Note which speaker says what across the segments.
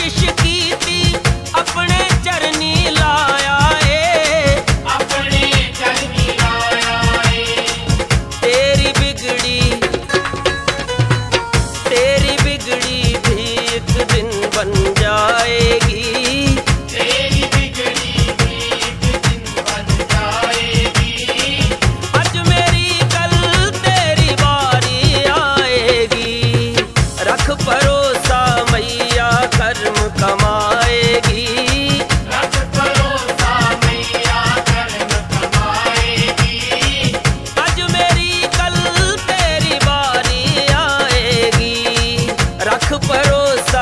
Speaker 1: सिफारिश की थी अपने चरनी लाया है,
Speaker 2: अपने चरनी लाया है।
Speaker 1: तेरी बिगड़ी भी एक दिन बन जाएगी,
Speaker 2: तेरी बिगड़ी भी एक दिन बन जाएगी।
Speaker 1: आज मेरी कल तेरी बारी आएगी, रख भरोसा मैया कर्म कमाएगी,
Speaker 2: रख भरोसा मैया कर्म कमाएगी।
Speaker 1: आज मेरी कल तेरी बारी आएगी, रख भरोसा।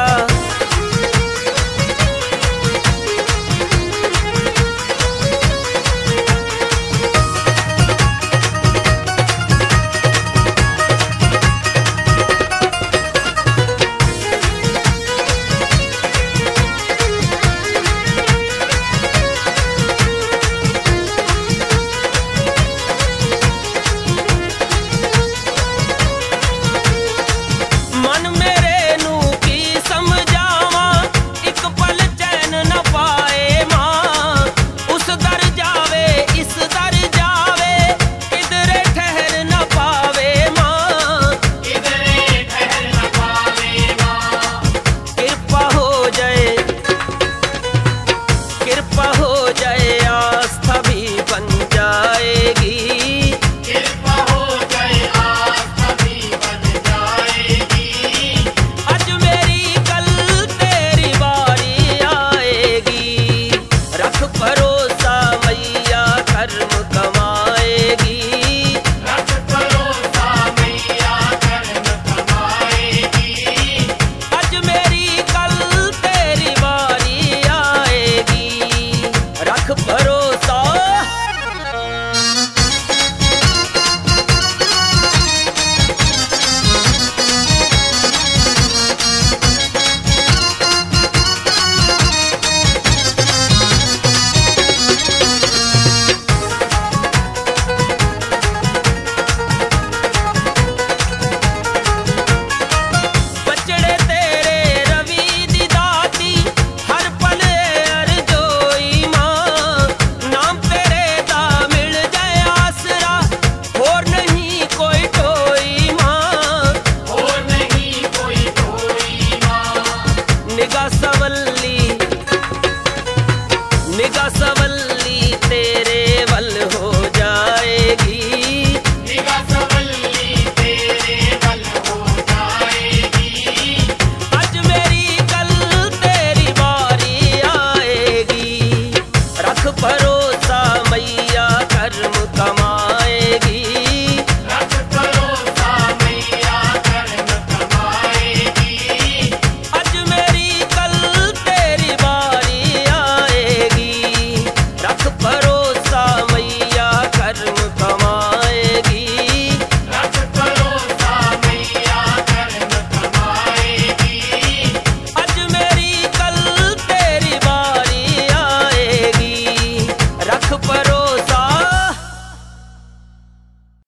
Speaker 1: मन मेरे नू की समझावा, एक पल चैन न पाए मां, उस दर जावे इस दर जावे, किधरे ठहर न पावे मां,
Speaker 2: किधरे ठहर न पावे मां।
Speaker 1: कृपा हो जाए, कृपा हो जाए, आस्था भी बन जाएगी,
Speaker 2: कृपा हो जाए आस्था भी बन जाएगी।
Speaker 1: आज मेरी कल तेरी बारी आएगी, रख भरोसा मैया कर्म कमाएगी,
Speaker 2: रख भरोसा मैया कर्म कमाएगी।
Speaker 1: आज मेरी कल तेरी बारी आएगी, रख भरोसा। बचड़े तेरे रवि दी दाती, हर पल अरजोई मां, नाम तेरे दा मिल जाए आसरा, होर नहीं कोई टोई मां,
Speaker 2: और नहीं कोई कोई मां।
Speaker 1: निगाह सवल